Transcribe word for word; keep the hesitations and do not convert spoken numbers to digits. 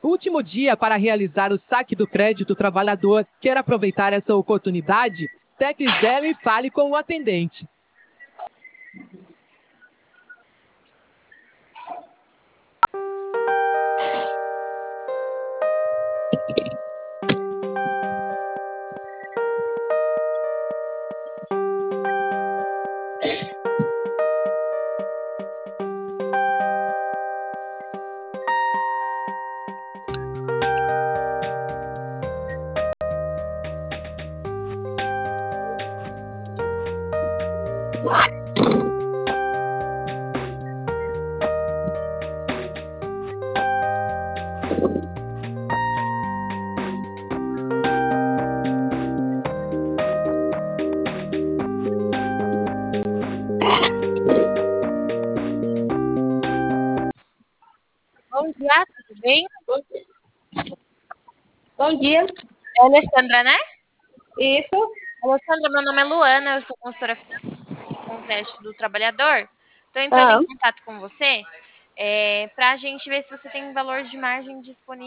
Último dia para realizar o saque do crédito trabalhador. Quer aproveitar essa oportunidade? Tecle zero e fale com o atendente. Bom dia, tudo bem? Bom dia. É a Alessandra, né? Isso. Alessandra, meu nome é Luana, eu sou consultora com o crédito do trabalhador. Estou entrando Ah. em contato com você é, para a gente ver se você tem valor de margem disponível